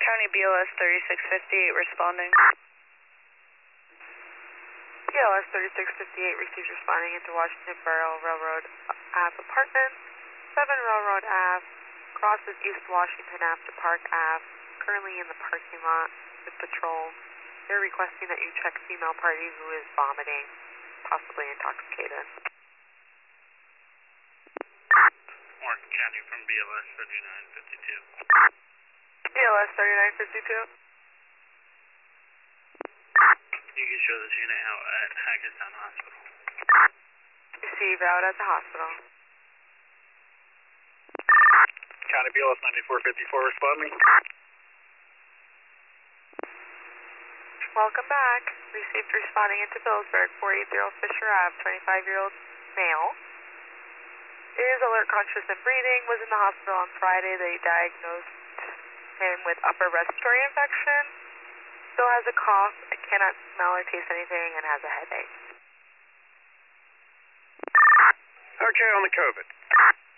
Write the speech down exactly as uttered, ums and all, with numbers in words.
County B L S thirty-six fifty-eight responding. B L S thirty-six fifty-eight receives responding into Washington Borough Railroad Ave Apartments, seven Railroad Ave, crosses East Washington Ave to Park Ave, currently in the parking lot with patrol. They're requesting that you check female party who is vomiting, possibly intoxicated. Morgan County from B L S thirty-nine fifty-two. B L S thirty-nine fifty-two. You can show this unit out at Hackettstown Hospital. Receive out at the hospital. County B L S ninety-four fifty-four responding. Welcome back. Received responding into Phillipsburg, four eighty Fisher Ave, twenty-five-year-old male. Is alert, conscious, and breathing. Was in the hospital on Friday. They diagnosed him with upper respiratory infection. Still has a cough, cannot smell or taste anything, and has a headache. Okay, on the COVID.